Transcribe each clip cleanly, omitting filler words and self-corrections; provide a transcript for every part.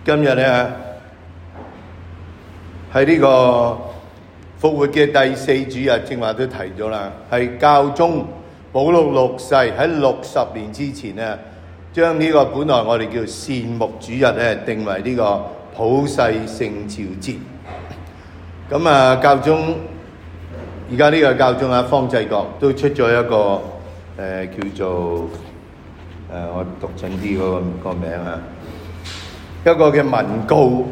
今日咧喺呢個復活嘅第四主日，正話都提咗啦，係教宗保祿六世喺60年之前咧，將呢個本來我哋叫善牧主日咧，定為呢個普世聖召節。咁啊，教宗而家呢個教宗方濟各都出咗一個叫做我讀準啲嗰個名啊，一個嘅文告，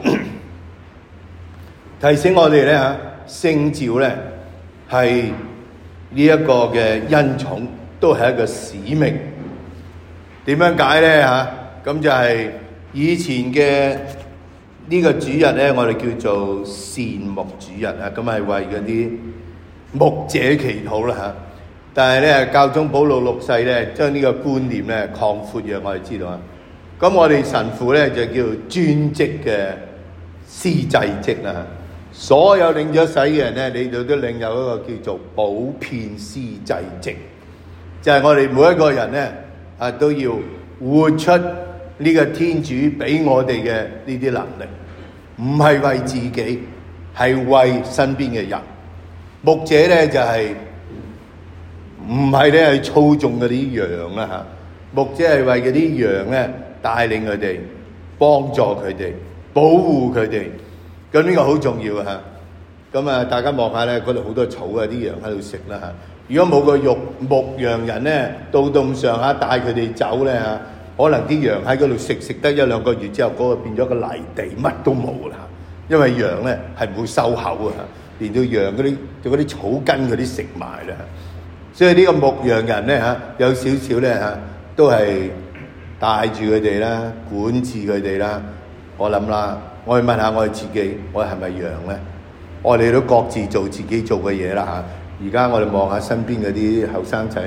提醒我哋咧嚇，聖召咧係呢一個嘅恩寵，都係一個使命。點樣解咧嚇？咁就係以前嘅呢個主日咧，我哋叫做善牧主日啊，咁係為嗰啲牧者祈禱啦嚇。但係咧，教宗保祿六世咧，將呢個觀念咧擴闊，讓我哋知道啊。咁我哋神父咧就叫專職嘅司祭職啦。所有領咗洗嘅人咧，你哋都領有一個叫做普遍司祭職，就係我哋每一個人咧都要活出呢個天主俾我哋嘅呢啲能力，唔係為自己，係為身邊嘅人。牧者咧就係唔係咧去操縱嗰啲羊啦嚇，牧者係為嗰啲羊咧帶領佢哋，幫助佢哋，保護佢哋。咁呢個好重要嚇。咁啊，大家望下咧，嗰度好多草啊，啲羊喺度食啦嚇。如果冇個牧羊人咧，到咁上下帶佢哋走咧嚇，可能啲羊喺嗰度食得1-2個月之後，嗰個變咗個泥地，乜都冇啦。因為羊咧係唔會收口啊，連到羊嗰啲草根嗰啲食埋啦。所以呢個牧羊人咧嚇，有少少咧嚇，都係帶住佢哋啦，管治佢哋啦。我諗啦，我去問下我哋自己，我係咪羊咧？我哋都各自做自己做嘅嘢啦嚇。而家我哋望下身邊嗰啲後生仔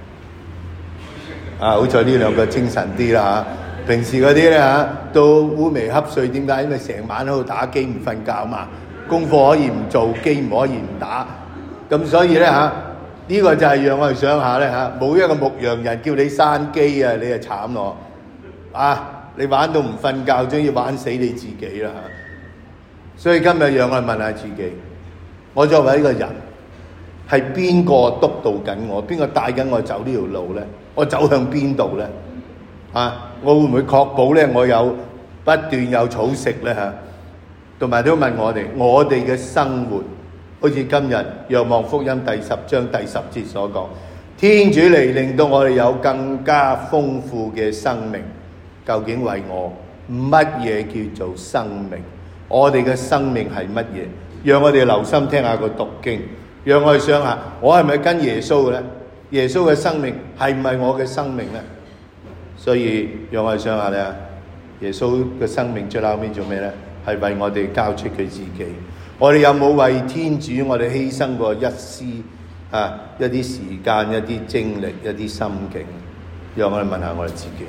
好彩呢兩個精神啲啦嚇。平時嗰啲咧嚇，都烏眉瞌睡，點解？因為成晚喺度打機唔瞓覺嘛，功課可以唔做，機唔可以唔打，咁所以咧嚇，呢個就係讓我哋想下咧嚇，冇一個牧羊人叫你閂機啊，你就慘咯你玩到唔瞓覺，終於玩死你自己啦嚇。所以今日讓我哋問下自己，我作為一個人，係邊個督導緊我？邊個帶緊我走呢條路咧？我走向邊度咧？我會唔會確保咧我有不斷有草食咧嚇？同埋都問我哋嘅生活，好似今日《若望福音》第10章第10節所講，天主嚟令到我哋有更加豐富嘅生命。究竟為我乜嘢叫做生命？我哋嘅生命係乜嘢？讓我哋留心聽下個讀經，讓我哋想下，我係咪跟耶穌嘅咧？耶穌嘅生命係唔係我嘅生命咧？所以讓我哋想下咧，耶穌嘅生命最後尾做咩咧？係為我哋交出佢自己。我哋有冇為天主我哋犧牲過一絲一啲時間、一啲精力、一啲心境？讓我哋問下我哋自己。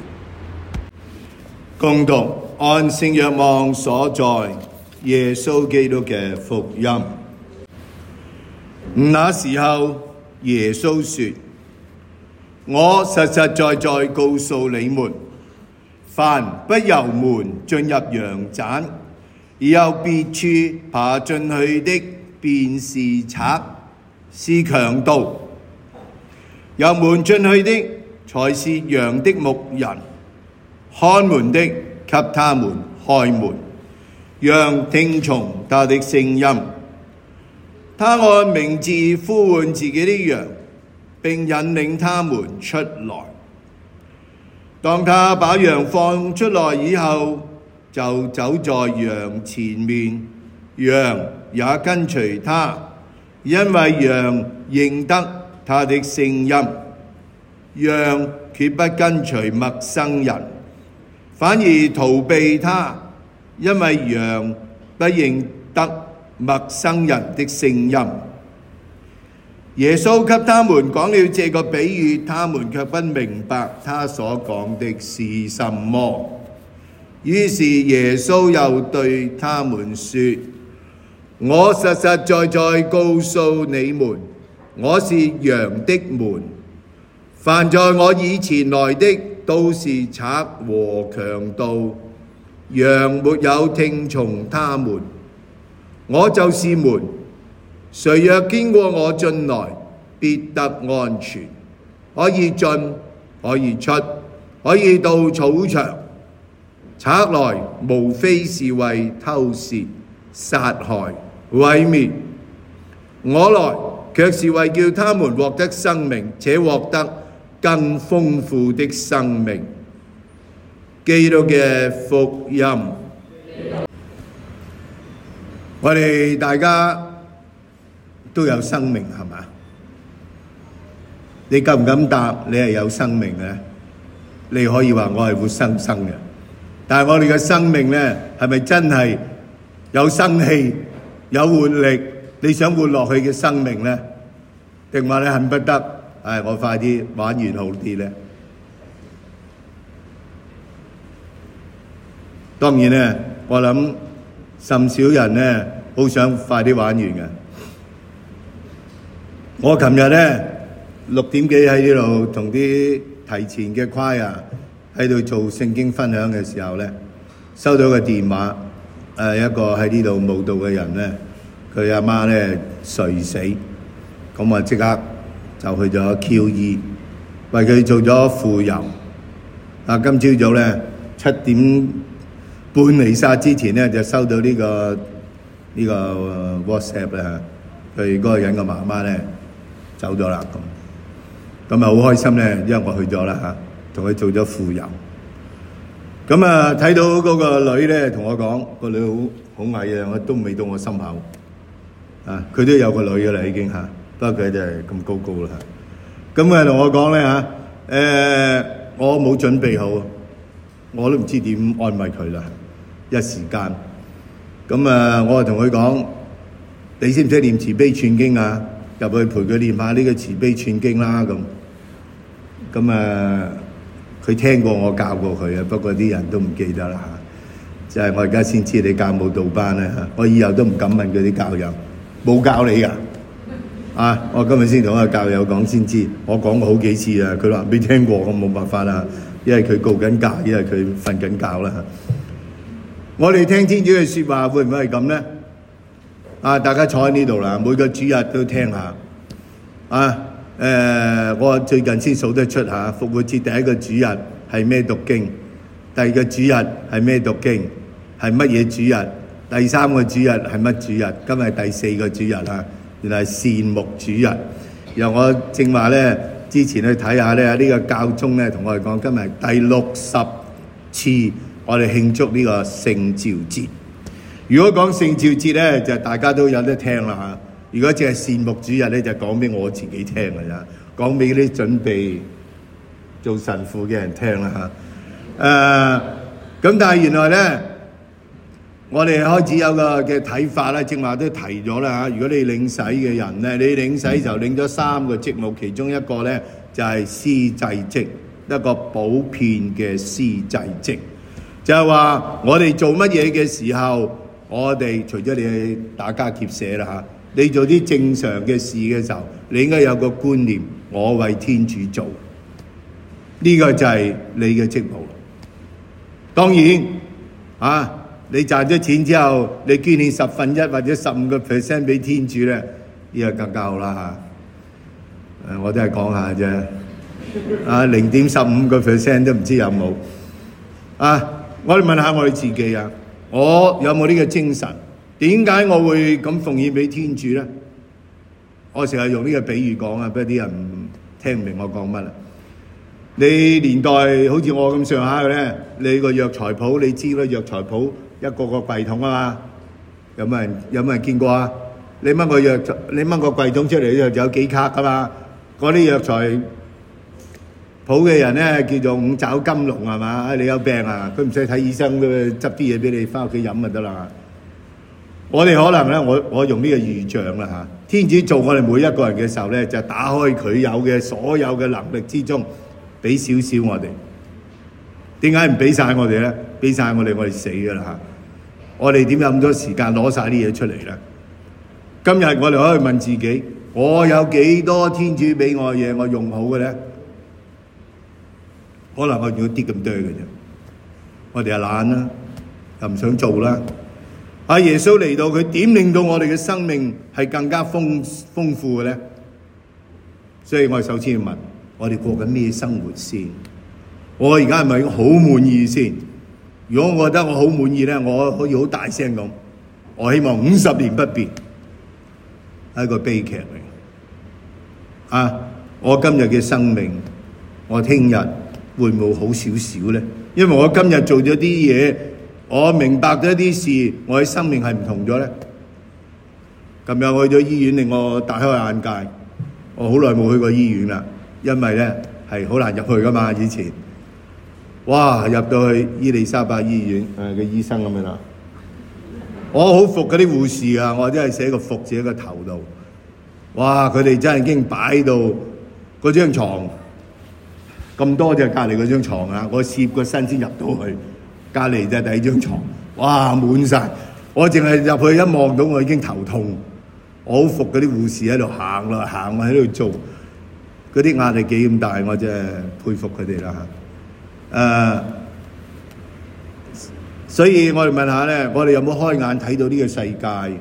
共讀按聖若望所在耶穌基督嘅福音。那時候耶穌說：我實實在在告訴你們，凡不由門進入羊棧，而由別處爬進去的，便是賊，是強盜；由門進去的，才是羊的牧人。看門的給他們開門，羊聽從他的聲音。他按名字呼喚自己的羊，並引領他們出來。當他把羊放出來以後，就走在羊前面，羊也跟隨他，因為羊認得他的聲音。羊決不跟隨陌生人，反而逃避他，因為羊不認得陌生人的聲音。耶穌給他們講了這個比喻，他們卻不明白他所講的是什麼。於是耶穌又對他們說：我實實在在告訴你們，我是羊的門。凡在我以前來的，都是賊和強盜， 羊沒有聽從他們。我就是門，誰若經過我進來，必得安全，可以進，可以出，可以到草場。賊來無非是為偷竊、殺害、毀滅，我來卻是為叫他們獲得生命，且獲得更豐富的生命。基督嘅福音，我哋大家都有生命，係嘛？你敢唔敢答你係有生命嘅？你可以話我係活生生嘅，但係我哋嘅生命咧，係咪真係有生氣、有活力？你想活落去嘅生命咧，定話你恨不得我快啲玩完好啲咧？當然咧，我諗甚少人咧好想快啲玩完嘅。我琴日咧6點幾喺呢度同啲提前嘅choir喺度做聖經分享嘅時候咧，收到個電話，一個喺呢度慕道嘅人咧，佢阿媽咧垂死，咁我即刻就去咗 QE 為佢做咗傅油。今朝早咧7點半彌撒之前咧就收到呢個 WhatsApp 咧，佢嗰個人嘅媽媽咧走咗啦，咁好開心咧，因為我去咗啦嚇，同佢做咗傅油。咁睇到嗰個女咧同我講，個女好矮啊，我都未到我心口佢都有個女噶啦已經嚇，不過佢就係咁高啦。咁同我講咧我冇準備好，我都唔知點安慰佢啦。一時間，我就同佢講：你識唔識念慈悲串經啊？入去陪佢念下呢個慈悲串經啦。佢聽過我教過佢啊，不過啲人都唔記得啦嚇。就係我而家先知你教舞蹈班咧嚇，我以後都唔敢問佢啲教友，冇教你㗎我今日先同個教友講先知，我講過好幾次啊，佢話未聽過，我冇辦法啦，因為佢告緊假，因為佢瞓緊覺啦。我哋聽天主嘅説話會唔會係咁咧？大家坐喺呢度啦，每個主日都聽下。我最近先數得出嚇，復活節第一個主日係咩讀經？第二個主日係咩讀經？係乜嘢主日？第三個主日係乜主日？今日係第4個主日啊！原來係善牧主日。由我正話咧，之前去睇下咧，呢個教宗咧同我哋講，今日係第60次我哋慶祝呢個聖召節。如果講聖召節咧，就大家都有得聽啦嚇。如果淨係善牧主日咧，就講俾我自己聽㗎咋，講俾啲準備做神父嘅人聽啦嚇。咁但係原來咧，我哋開始有個嘅睇法啦，正話都提咗啦嚇。如果你領洗嘅人咧，你領洗就領咗3個職務，其中一個咧就係司祭職，一個普遍嘅司祭職，就係話我哋做乜嘢嘅時候，我哋除咗你去打家劫舍啦嚇，你做啲正常嘅事嘅時候，你應該有個觀念，我為天主做，呢個就係你嘅職務。當然你賺咗錢之後，你捐獻1/10或者15% 俾天主咧，呢個更加好啦嚇。我都係講下啫，0.15% 都唔知有冇我哋問下我哋自己啊，我有冇呢個精神？點解我會咁奉獻俾天主咧？我成日用呢個比喻講不過啲人聽唔明我講乜啦。你年代好似我咁上下嘅咧，你個藥材鋪你知啦，藥材鋪一個個櫃桶嘛，有冇人見過啊？你掹個櫃桶出嚟就有幾卡噶嘛？嗰啲藥材鋪嘅人咧叫做五爪金龍係嘛？你有病啊？佢唔使睇醫生，都執啲嘢俾你翻屋企飲就得啦。我哋可能咧，我用呢個預象啦嚇。天主做我哋每一個人嘅時候咧，就打開佢有嘅所有嘅能力之中，俾少少我哋。點解唔俾晒我哋咧？俾晒我哋死噶啦嚇！我哋點有咁多時間攞晒啲嘢出嚟咧？今日我哋可以問自己：我有幾多天主俾我嘅嘢，我用好嘅咧？可能我用啲咁多嘅啫。我哋係懶啦， 又唔想做啦。耶穌嚟到，佢點令到我哋嘅生命係更加豐富嘅咧？所以我哋首先要問：我哋過緊咩生活先？我而家係咪好滿意先？如果我覺得我好滿意咧，我可以好大聲咁，我希望50年不變，係一個悲劇嚟。我今日嘅生命，我聽日會唔會好少少咧？因為我今日做咗啲嘢，我明白咗一啲事，我嘅生命係唔同咗咧。琴日去咗醫院，令我大開眼界。我好耐冇去過醫院啦，因為咧係好難入去噶嘛。以前，哇，入到去伊利沙伯醫院，個醫生咁樣啦。我好服嗰啲護士啊，我真係寫個服字喺個頭度。哇，佢哋真係已經擺到嗰張床咁多隻隔離嗰張床啊！我攝個身先入到去，隔離就係第二張床，哇，滿晒。我淨係入去一望到，我已經頭痛。我好服嗰啲護士喺度行啦行，我喺度做，嗰啲壓力幾咁大，我真係佩服佢哋啦。所以我哋問下咧，我哋有冇開眼睇到呢個世界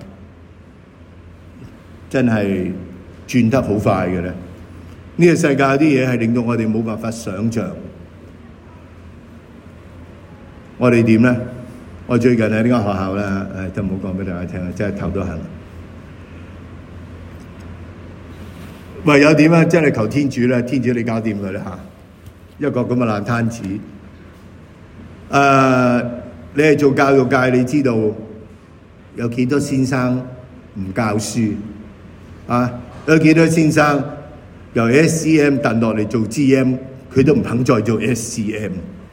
真係轉得好快嘅咧？呢個世界有啲嘢係令到我哋冇辦法想像。我哋點咧？我最近喺呢間學校咧，都唔好講俾大家聽啦，真係頭都痕。唯有點啊？真係求天主啦，天主你搞掂佢啦嚇！一個咁嘅爛攤子。你係做教育界，你知道有幾多先生唔教書啊？有幾多先生由 SCM 揼落嚟做 GM， 佢都唔肯再做 SCM。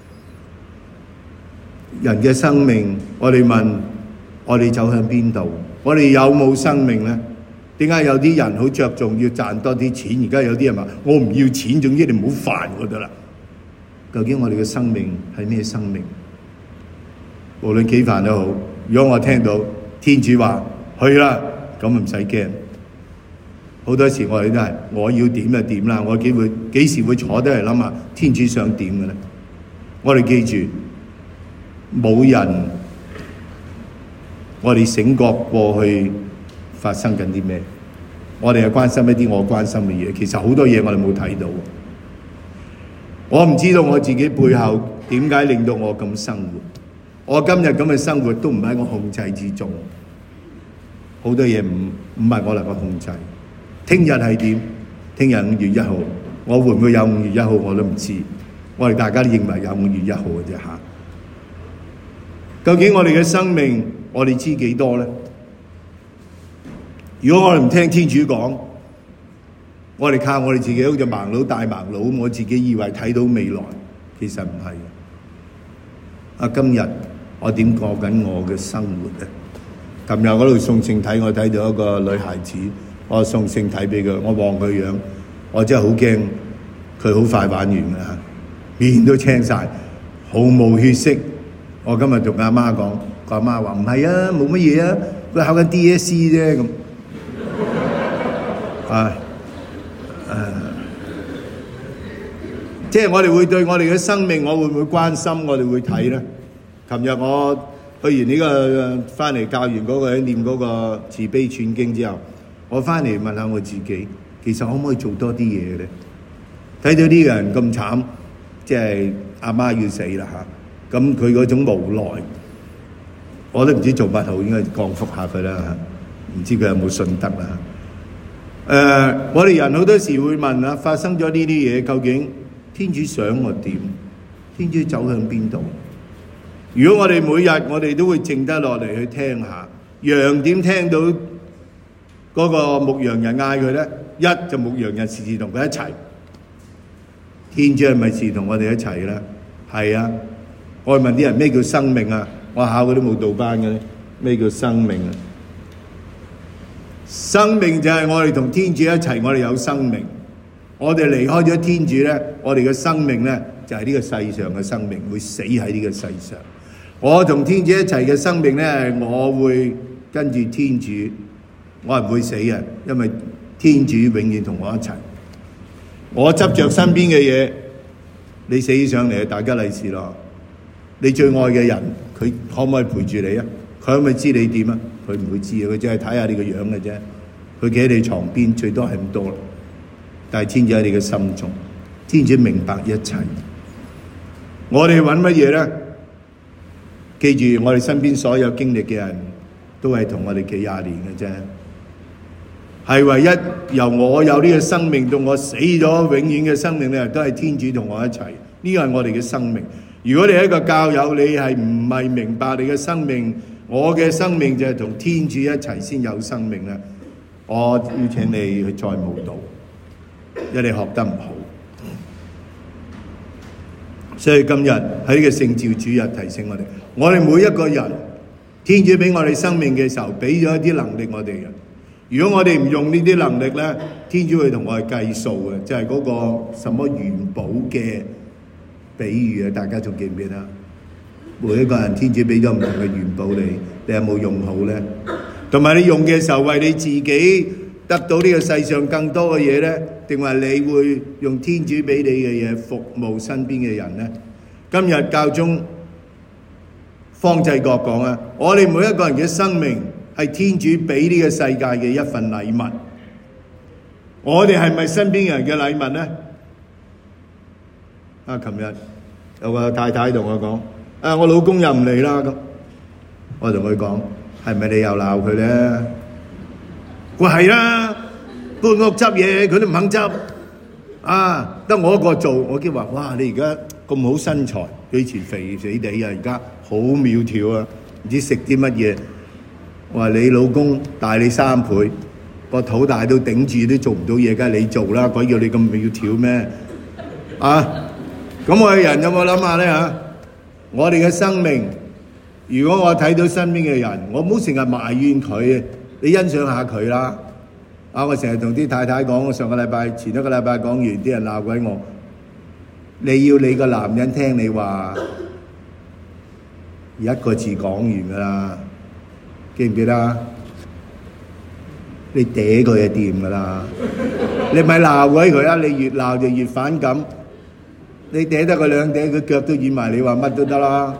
人嘅生命，我哋問我哋走向邊度？我哋有冇生命咧？點解有啲人好着重要賺多啲錢？而家有啲人話我唔要錢，總之你唔好煩我得啦。究竟我哋嘅生命係咩生命？無論幾煩都好，如果我聽到天主話去啦，咁唔使驚。好多時我哋都係我要點就點啦，我幾時會坐低嚟諗下天主想點嘅咧？我哋記住，冇人我哋醒覺過去發生緊啲咩？我哋係關心一啲我關心嘅嘢，其實好多嘢我哋冇睇到。我唔知道我自己背後點解令到我咁生活。我今日咁嘅生活都唔喺我控制之中，好多嘢唔係我能夠控制。聽日係點？聽日5月1號，我會唔會有5月1號我都唔知。我哋大家都認為有5月1號嘅啫嚇。究竟我哋嘅生命，我哋知幾多咧？如果我哋唔聽天主講，我哋靠我哋自己好似盲佬大盲佬，我自己以為睇到未來，其實唔係。今日我點過緊我嘅生活咧？琴日嗰度送聖體，我睇到一個女孩子，我送聖體俾佢，我望佢樣，我真係好驚佢好快玩完嘅嚇，面都青晒，毫無血色。我今日同阿媽講，個阿媽話唔係啊，冇乜嘢啊，佢考緊 DSE 啫咁。即係我哋會對我哋嘅生命，我會唔會關心？我哋會睇咧。琴日我去完呢個翻嚟教完嗰個念嗰個慈悲串經之後，我翻嚟問下我自己，其實可唔可以做多啲嘢咧？睇到呢個人咁慘，即係阿媽要死啦嚇，咁佢嗰種無奈，我都唔知做乜好，應該降福下佢啦嚇，唔知佢有冇信德啦。我哋人好多時會問啊，發生咗呢啲嘢，究竟天主想我點？天主走向邊度？如果我哋每日我哋都會靜得落嚟去聽下，羊點聽到嗰個牧羊人嗌佢咧？一就牧羊人時時同佢一齊。天主係咪時同我哋一齊咧？係啊！我問啲人咩叫生命啊？我考嗰啲舞蹈班嘅咧，咩叫生命啊？生命就係我哋同天主一齊，我哋有生命。我哋離開咗天主咧，我哋嘅生命咧就係呢個世上嘅生命，會死喺呢個世上。我同天主一齊嘅生命咧，我會跟住天主，我係唔會死嘅，因為天主永遠同我一齊。我執着身邊嘅嘢，你死上嚟大家利是咯。你最愛嘅人， 佢可唔可以陪住你啊？佢可唔可以知你點啊？佢唔會知啊，佢只係睇下你個樣嘅啫。佢企喺你床邊，最多係咁多啦。但係天主喺你嘅心中，天主明白一切。我哋揾乜嘢咧？記住，我哋身邊所有經歷嘅人都係同我哋幾廿年嘅啫，係唯一由我有呢個生命到我死咗永遠嘅生命咧，都係天主同我一齊。呢個係我哋嘅生命。如果你係一個教友，你係唔係明白你嘅生命？我嘅生命就係同天主一齊先有生命咧。我要請你去再慕道，因為你學得唔好。所以今日喺呢個聖召主日提醒我哋每一個人，天主俾我哋生命嘅時候，俾咗一啲能力我哋嘅。如果我哋唔用呢啲能力咧，天主會同我哋計數嘅，就係嗰個什麼元寶嘅比喻啊！大家仲記唔記得？每一個人天主俾咗唔同嘅元寶你有冇用好咧？同埋你用嘅時候，為你自己得到呢個世上更多嘅嘢咧，定係你會用天主俾你嘅嘢服務身邊嘅人咧？今日教宗方濟各講啊，我哋每一個人嘅生命係天主俾呢個世界嘅一份禮物。我哋係咪身邊人嘅禮物咧？琴日有個太太同我講，我老公又唔嚟啦咁，我同佢講，係咪你又鬧佢咧？佢話係啦，搬屋執嘢佢都唔肯執，得我一個做。我見話，哇！你而家咁好身材，佢以前肥死地啊，而家好苗條啊，唔知食啲乜嘢。我話你老公大你3倍，個肚大到頂住都做唔到嘢，梗係你做啦，鬼叫你咁苗條咩？咁我哋人有冇諗下咧嚇？我哋嘅生命，如果我睇到身邊嘅人，我唔好成日埋怨佢，你欣賞下佢啦。我成日同啲太太講，前一個禮拜講完，啲人鬧鬼我。你要你個男人聽你話，一個字講完噶啦，記唔記得？你嗲佢就掂噶啦，你咪鬧鬼佢啦，你越鬧就越反感。你嗲得佢兩嗲，佢腳都軟埋，你話乜都得啦。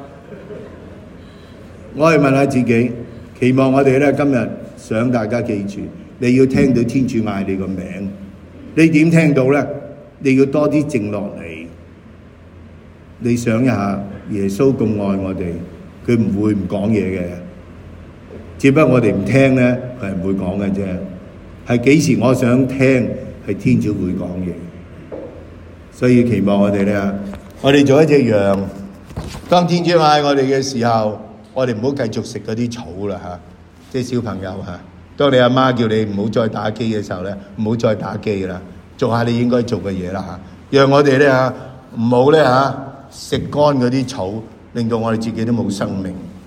我哋問下自己，期望我哋咧今日想大家記住，你要聽到天主嗌你個名，你點聽到咧？你要多啲靜落嚟，你想一下，耶穌咁愛我哋，佢唔會唔講嘢嘅，只不過我哋唔聽咧，佢係唔會講嘅啫。係幾時我想聽，係天主會講嘢。所以期望我哋咧，我哋做一隻羊。當天主嗌我哋嘅時候，我哋唔好繼續食嗰啲草啦嚇。即係小朋友嚇，當你阿媽叫你唔好再打機嘅時候咧，唔好再打機啦，做下你應該做嘅嘢啦嚇。讓我哋咧嚇唔好咧嚇食乾嗰啲草，令到我哋自己都冇生命。